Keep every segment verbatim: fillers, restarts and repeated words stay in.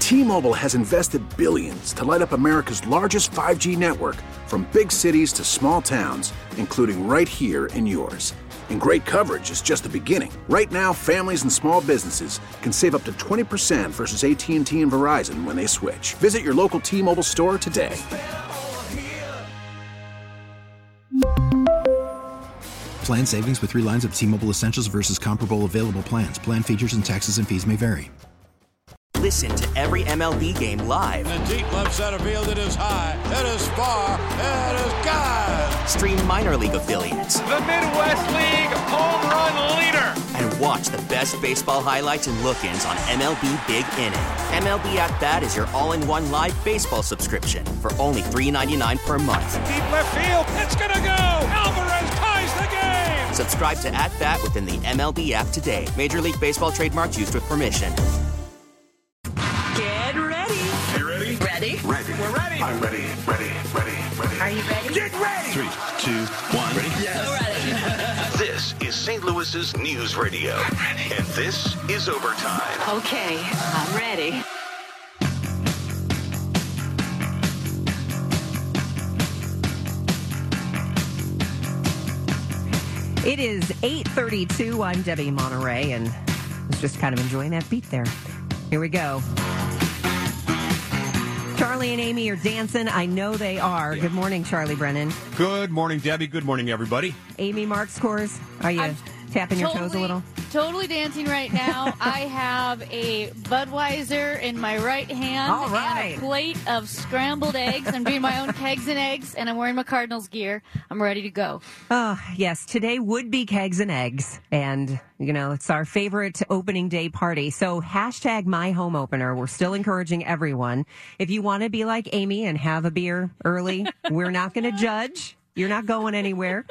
T-Mobile has invested billions to light up America's largest five G network, from big cities to small towns, including right here in yours. And great coverage is just the beginning. Right now, families and small businesses can save up to twenty percent versus A T and T and Verizon when they switch. Visit your local T-Mobile store today. Plan savings with three lines of T-Mobile Essentials versus comparable available plans. Plan features and taxes and fees may vary. Listen to every M L B game live. In the deep left center field, it is high, it is far, it is gone. Stream minor league affiliates. The Midwest League home run leader. And watch the best baseball highlights and look-ins on M L B Big Inning. M L B At Bat is your all-in-one live baseball subscription for only three dollars and ninety-nine cents per month. Deep left field, it's gonna go. Alvarez ties the game. Subscribe to At Bat within the M L B app today. Major League Baseball trademarks used with permission. Get ready. You ready? Ready? Ready. We're ready. I'm ready. Ready. Ready. Ready. Are you ready? Get ready. Three, two, one. Ready? Yes. Ready. This is Saint Louis's News Radio. And this is Overtime. Okay, I'm ready. It is eight thirty-two. I'm Debbie Monterey, and I was just kind of enjoying that beat there. Here we go. Charlie and Amy are dancing. I know they are. Good morning, Charlie Brennan. Good morning, Debbie. Good morning, everybody. Amy Mark scores. Are you I'm tapping your totally, toes a little? Totally dancing right now. I have a Budweiser in my right hand All right. and a plate of scrambled eggs. I'm doing my own kegs and eggs, and I'm wearing my Cardinals gear. I'm ready to go. Oh, yes. Today would be kegs and eggs. And, you know, it's our favorite opening day party. So hashtag my home opener. We're still encouraging everyone. If you want to be like Amy and have a beer early, we're not going to judge. You're not going anywhere.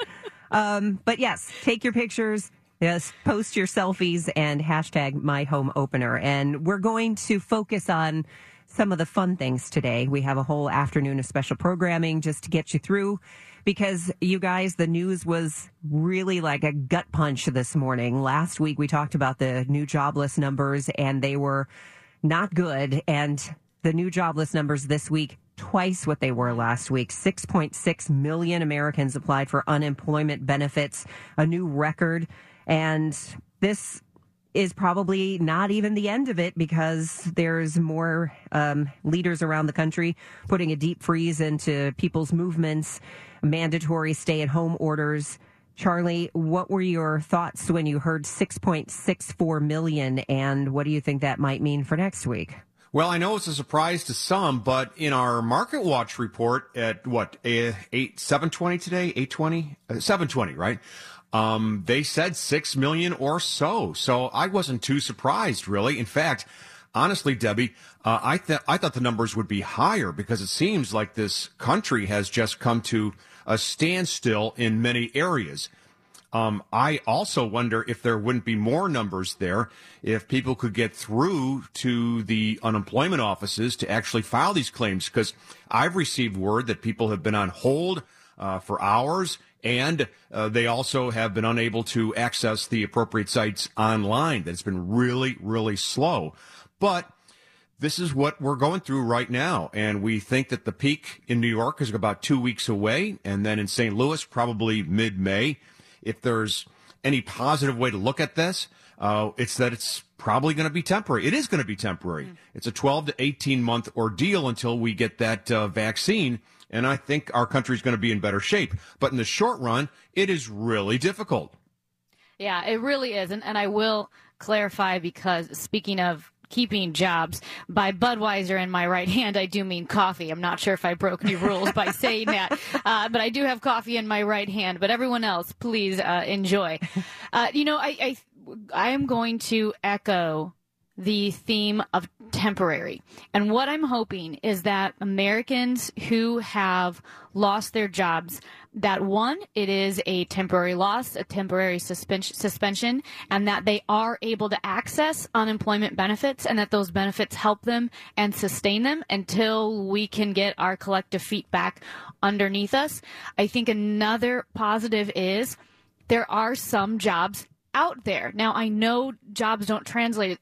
Um, but yes, take your pictures. Yes, post your selfies and hashtag my home opener. And we're going to focus on some of the fun things today. We have a whole afternoon of special programming just to get you through, because you guys, the news was really like a gut punch this morning. Last week we talked about the new jobless numbers, and they were not good. And the new jobless numbers this week, twice what they were last week. six point six million Americans applied for unemployment benefits, a new record. And this is probably not even the end of it, because there's more um, leaders around the country putting a deep freeze into people's movements, mandatory stay-at-home orders. Charlie, what were your thoughts when you heard six point six four million, and what do you think that might mean for next week? Well, I know it's a surprise to some, but in our Market Watch report at what, eight, seven twenty today, eight twenty, uh, seven twenty, right? Um, they said six million or so. So I wasn't too surprised, really. In fact, honestly, Debbie, uh, I thought I thought the numbers would be higher, because it seems like this country has just come to a standstill in many areas. Um, I also wonder if there wouldn't be more numbers there if people could get through to the unemployment offices to actually file these claims, because I've received word that people have been on hold uh, for hours, and uh, they also have been unable to access the appropriate sites online. That's been really, really slow. But this is what we're going through right now, and we think that the peak in New York is about two weeks away, and then in Saint Louis, probably mid-May. If there's any positive way to look at this, uh, it's that it's probably going to be temporary. It is going to be temporary. Mm. It's a twelve to eighteen month ordeal until we get that uh, vaccine, and I think our country is going to be in better shape. But in the short run, it is really difficult. Yeah, it really is. And, and I will clarify, because speaking of keeping jobs, by Budweiser in my right hand, I do mean coffee. I'm not sure if I broke any rules by saying that, uh, but I do have coffee in my right hand. But everyone else, please uh, enjoy. Uh, you know, I, I I am going to echo the theme of temporary. And what I'm hoping is that Americans who have lost their jobs, that one, it is a temporary loss, a temporary suspension, suspension, and that they are able to access unemployment benefits, and that those benefits help them and sustain them until we can get our collective feet back underneath us. I think another positive is there are some jobs out there. Now, I know jobs don't translate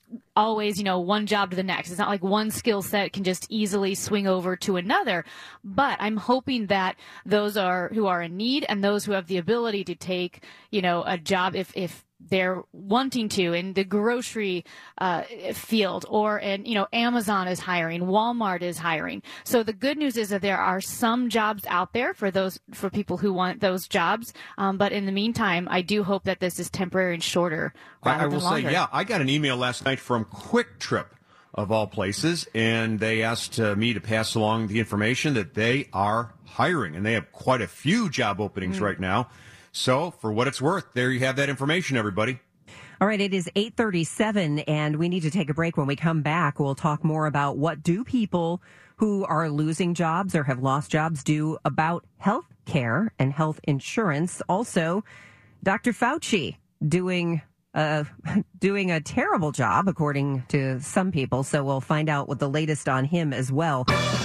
always, you know, one job to the next. It's not like one skill set can just easily swing over to another. But I'm hoping that those are who are in need and those who have the ability to take, you know, a job if, if they're wanting to in the grocery uh, field, or in, you know, Amazon is hiring, Walmart is hiring. So the good news is that there are some jobs out there for those, for people who want those jobs. Um, but in the meantime, I do hope that this is temporary and shorter rather I, I will than longer. say, yeah, I got an email last night from Quick Trip, of all places, and they asked uh, me to pass along the information that they are hiring, and they have quite a few job openings mm. right now. So, for what it's worth, there you have that information, everybody. All right, it is eight thirty-seven, and we need to take a break. When we come back, we'll talk more about what do people who are losing jobs or have lost jobs do about health care and health insurance. Also, Doctor Fauci doing uh, doing a terrible job, according to some people. So we'll find out what the latest on him as well.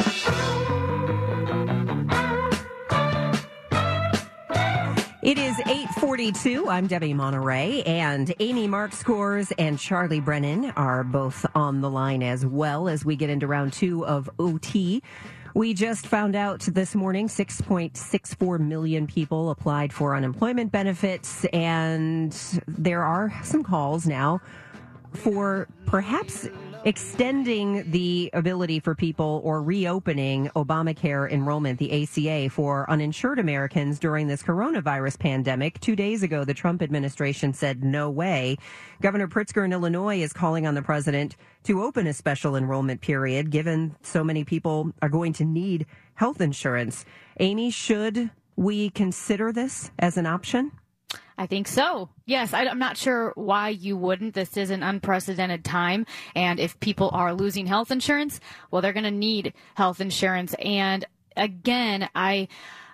It is eight forty-two. I'm Debbie Monterey, and Amy Markscores and Charlie Brennan are both on the line as well as we get into round two of O T. We just found out this morning six point six four million people applied for unemployment benefits, and there are some calls now for perhaps extending the ability for people or reopening Obamacare enrollment, the A C A, for uninsured Americans during this coronavirus pandemic. Two days ago, the Trump administration said no way. Governor Pritzker in Illinois is calling on the president to open a special enrollment period, given so many people are going to need health insurance. Amy, should we consider this as an option? I think so. Yes, I, I'm not sure why you wouldn't. This is an unprecedented time. And if people are losing health insurance, well, they're going to need health insurance. And again, I,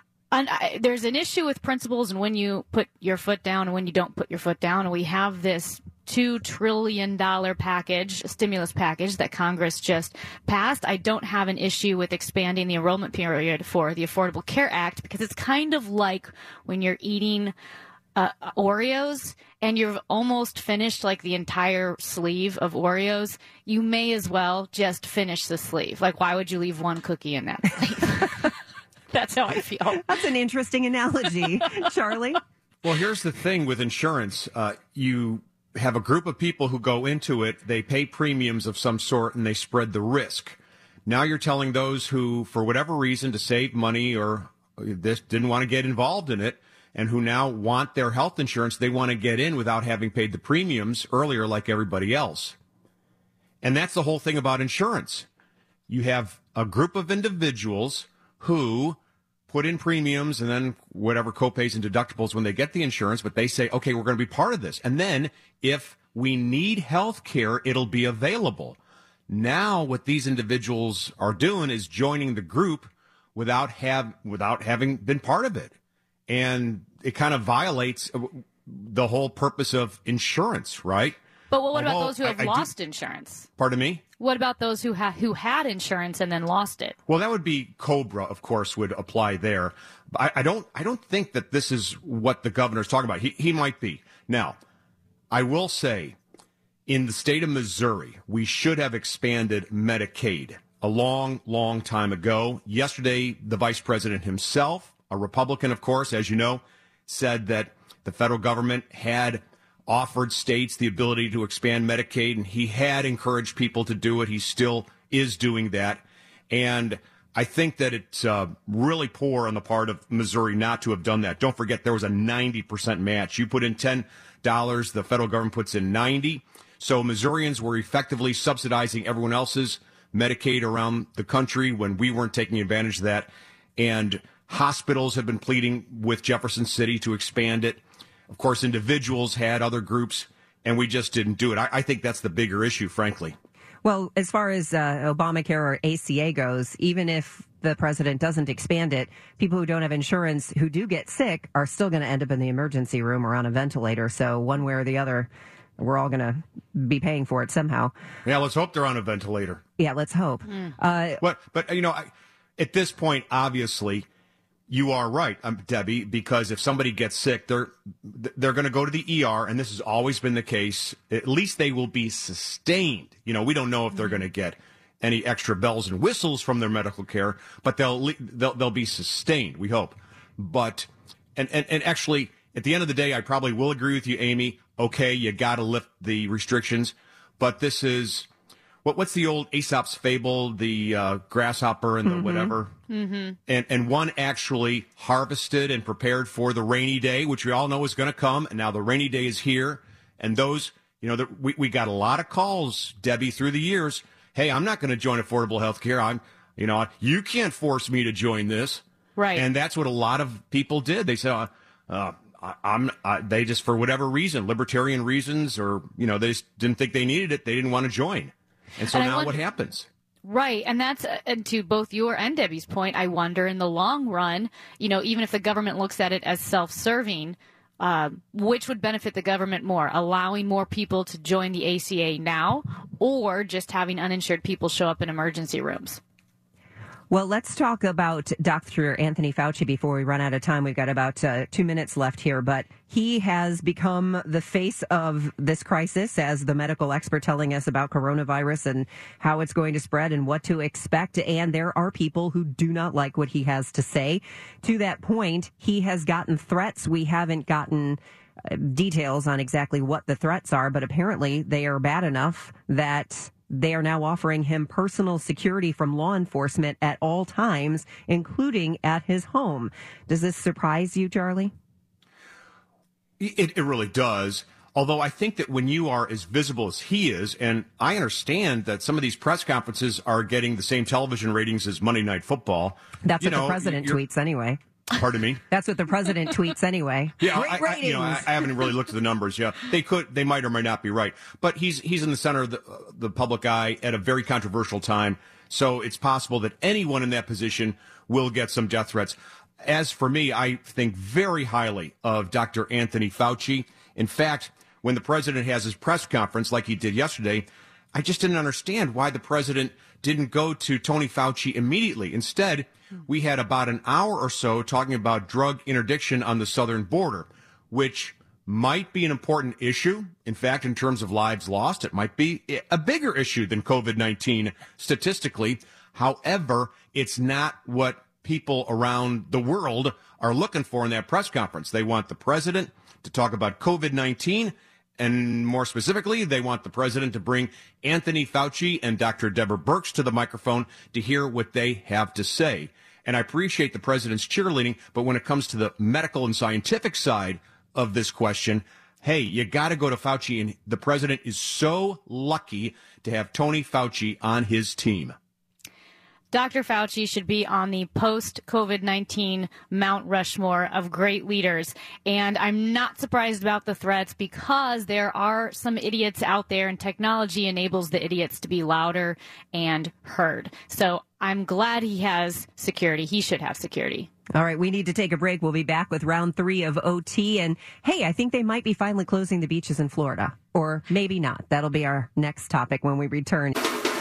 I, there's an issue with principles and when you put your foot down and when you don't put your foot down. And we have this two trillion dollars package, stimulus package that Congress just passed. I don't have an issue with expanding the enrollment period for the Affordable Care Act, because it's kind of like when you're eating Uh, Oreos and you've almost finished like the entire sleeve of Oreos, you may as well just finish the sleeve. Like, why would you leave one cookie in that sleeve? That's how I feel. That's an interesting analogy, Charlie. Well, here's the thing with insurance. Uh, you have a group of people who go into it, they pay premiums of some sort, and they spread the risk. Now you're telling those who, for whatever reason, to save money or this didn't want to get involved in it, and who now want their health insurance, they want to get in without having paid the premiums earlier like everybody else. And that's the whole thing about insurance. You have a group of individuals who put in premiums and then whatever copays and deductibles when they get the insurance, but they say, okay, we're going to be part of this. And then if we need health care, it'll be available. Now what these individuals are doing is joining the group without have without having been part of it. And it kind of violates the whole purpose of insurance, right? But what, what about Although those who have I, I lost do, insurance? Pardon me? What about those who, ha- who had insurance and then lost it? Well, that would be COBRA, of course, would apply there. I, I don't I don't think that this is what the governor's talking about. He, he might be. Now, I will say, in the state of Missouri, we should have expanded Medicaid a long, long time ago. Yesterday, the vice president himself, a Republican, of course, as you know, said that the federal government had offered states the ability to expand Medicaid, and he had encouraged people to do it. He still is doing that. And I think that it's uh, really poor on the part of Missouri not to have done that. Don't forget, there was a ninety percent match. You put in ten dollars, the federal government puts in ninety dollars. So Missourians were effectively subsidizing everyone else's Medicaid around the country when we weren't taking advantage of that. And hospitals have been pleading with Jefferson City to expand it. Of course, individuals had other groups, and we just didn't do it. I, I think that's the bigger issue, frankly. Well, as far as uh, Obamacare or A C A goes, even if the president doesn't expand it, people who don't have insurance who do get sick are still going to end up in the emergency room or on a ventilator. So one way or the other, we're all going to be paying for it somehow. Yeah, let's hope they're on a ventilator. Yeah, let's hope. Mm. Uh, but, but, you know, I, at this point, obviously, You are right, um, Debbie, because if somebody gets sick, they're they're going to go to the E R, and this has always been the case. At least they will be sustained. You know, we don't know if they're going to get any extra bells and whistles from their medical care, but they'll they'll they'll be sustained. We hope. But and and, and actually, at the end of the day, I probably will agree with you, Amy. Okay, you got to lift the restrictions, but this is. What what's the old Aesop's fable, the uh, grasshopper and the mm-hmm. whatever? Mm-hmm. And and one actually harvested and prepared for the rainy day, which we all know is going to come. And now the rainy day is here. And those, you know, the, we, we got a lot of calls, Debbie, through the years. Hey, I'm not going to join affordable health care. I'm, you know, you can't force me to join this. Right. And that's what a lot of people did. They said, uh, uh, I, I'm, uh, they just, for whatever reason, libertarian reasons, or, you know, they just didn't think they needed it. They didn't want to join. And so and now wonder, what happens? Right. And that's, uh, and to both your and Debbie's point, I wonder in the long run, you know, even if the government looks at it as self-serving, uh, which would benefit the government more, allowing more people to join the A C A now, or just having uninsured people show up in emergency rooms? Well, let's talk about Doctor Anthony Fauci before we run out of time. We've got about uh, two minutes left here, but he has become the face of this crisis as the medical expert telling us about coronavirus and how it's going to spread and what to expect. And there are people who do not like what he has to say. To that point, he has gotten threats. We haven't gotten uh, details on exactly what the threats are, but apparently they are bad enough that they are now offering him personal security from law enforcement at all times, including at his home. Does this surprise you, Charlie? It, it really does. Although I think that when you are as visible as he is, and I understand that some of these press conferences are getting the same television ratings as Monday Night Football. That's you what know, the president tweets anyway. Pardon me? That's what the president tweets anyway. Yeah, Great I, I, you know, I, I haven't really looked at the numbers. Yeah, they could, they might or might not be right. But he's he's in the center of the, uh, the public eye at a very controversial time. So it's possible that anyone in that position will get some death threats. As for me, I think very highly of Doctor Anthony Fauci. In fact, when the president has his press conference, like he did yesterday, I just didn't understand why the president didn't go to Tony Fauci immediately. Instead, we had about an hour or so talking about drug interdiction on the southern border, which might be an important issue. In fact, in terms of lives lost, it might be a bigger issue than COVID nineteen statistically. However, it's not what people around the world are looking for in that press conference. They want the president to talk about COVID nineteen. And more specifically, they want the president to bring Anthony Fauci and Doctor Deborah Birx to the microphone to hear what they have to say. And I appreciate the president's cheerleading, but when it comes to the medical and scientific side of this question, hey, you got to go to Fauci. And the president is so lucky to have Tony Fauci on his team. Doctor Fauci should be on the post-COVID nineteen Mount Rushmore of great leaders. And I'm not surprised about the threats because there are some idiots out there, and technology enables the idiots to be louder and heard. So I'm glad he has security. He should have security. All right, we need to take a break. We'll be back with round three of O T. And, hey, I think they might be finally closing the beaches in Florida. Or maybe not. That'll be our next topic when we return.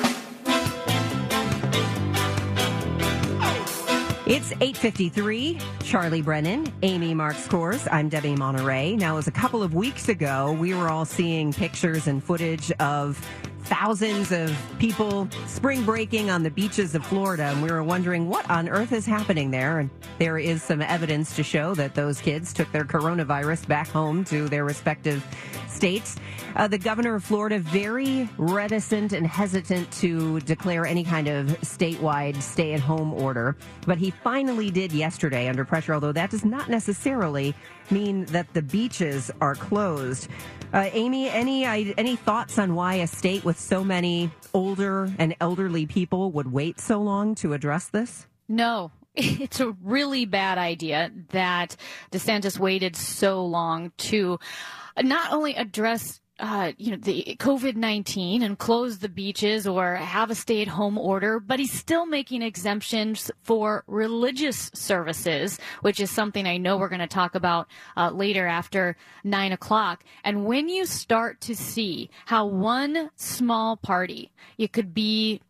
It's eight fifty-three. Charlie Brennan, Amy Marks Kors. I'm Debbie Monterey. Now, it was a couple of weeks ago, we were all seeing pictures and footage of thousands of people spring breaking on the beaches of Florida, and we were wondering what on earth is happening there. And there is some evidence to show that those kids took their coronavirus back home to their respective states. Uh, the governor of Florida, very reticent and hesitant to declare any kind of statewide stay-at-home order, but he finally did yesterday under pressure, although that does not necessarily mean that the beaches are closed. Uh, Amy, any any thoughts on why a state with so many older and elderly people would wait so long to address this? No. It's a really bad idea that DeSantis waited so long to not only address Uh, you know, the COVID nineteen and close the beaches or have a stay-at-home order, but he's still making exemptions for religious services, which is something I know we're going to talk about uh, later after nine o'clock. And when you start to see how one small party, it could be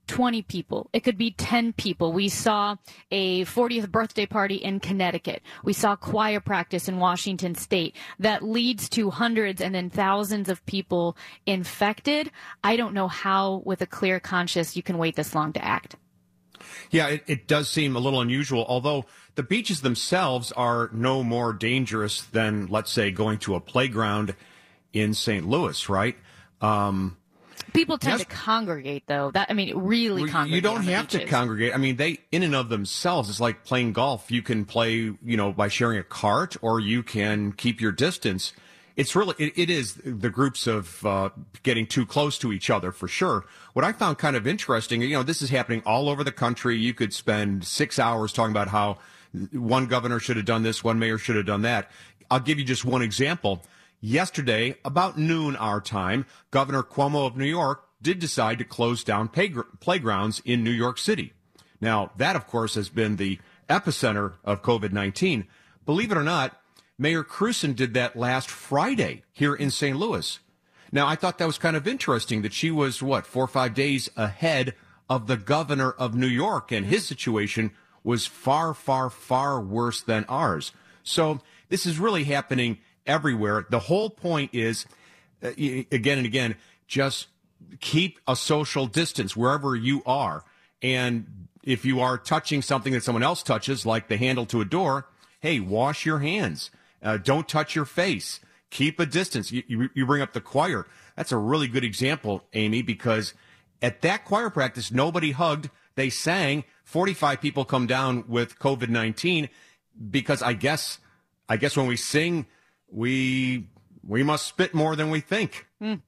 twenty people. It could be ten people. We saw a fortieth birthday party in Connecticut. We saw choir practice in Washington State that leads to hundreds and then thousands of people infected. I don't know how, with a clear conscience, you can wait this long to act. Yeah, it, it does seem a little unusual, although the beaches themselves are no more dangerous than, let's say, going to a playground in Saint Louis, right? Um, People tend yes, to congregate, though. That I mean, really congregate. You don't on the have beaches. to congregate. I mean, they, in and of themselves, it's like playing golf. You can play, you know, by sharing a cart, or you can keep your distance. It's really, it, it is the groups of uh, getting too close to each other, for sure. What I found kind of interesting, you know, this is happening all over the country. You could spend six hours talking about how one governor should have done this, one mayor should have done that. I'll give you just one example. Yesterday, about noon our time, Governor Cuomo of New York did decide to close down playgrounds in New York City. Now, that, of course, has been the epicenter of COVID nineteen. Believe it or not, Mayor Crewson did that last Friday here in Saint Louis. Now, I thought that was kind of interesting that she was, what, four or five days ahead of the governor of New York, and his situation was far, far, far worse than ours. So this is really happening everywhere. The whole point is, uh, again and again, just keep a social distance wherever you are. And if you are touching something that someone else touches, like the handle to a door, hey, wash your hands. Uh, don't touch your face. Keep a distance. You, you, you bring up the choir. That's a really good example, Amy, because at that choir practice, nobody hugged. They sang. forty-five people come down with COVID nineteen because I guess, I guess when we sing, we we must spit more than we think. Mm.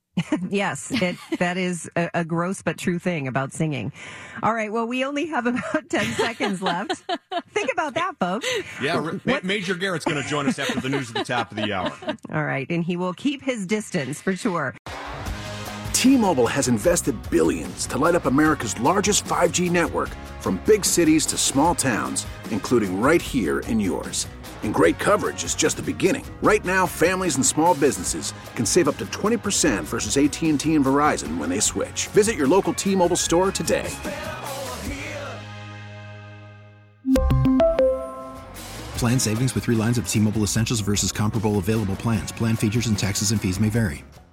Yes, it, that is a, a gross but true thing about singing. All right, well, we only have about ten seconds left. Think about that, folks. Yeah, what? Major Garrett's going to join us after the news at the top of the hour. All right, and he will keep his distance for sure. T-Mobile has invested billions to light up America's largest five G network, from big cities to small towns, including right here in yours. And great coverage is just the beginning. Right now, families and small businesses can save up to twenty percent versus A T and T and Verizon when they switch. Visit your local T-Mobile store today. Plan savings with three lines of T-Mobile Essentials versus comparable available plans. Plan features and taxes and fees may vary.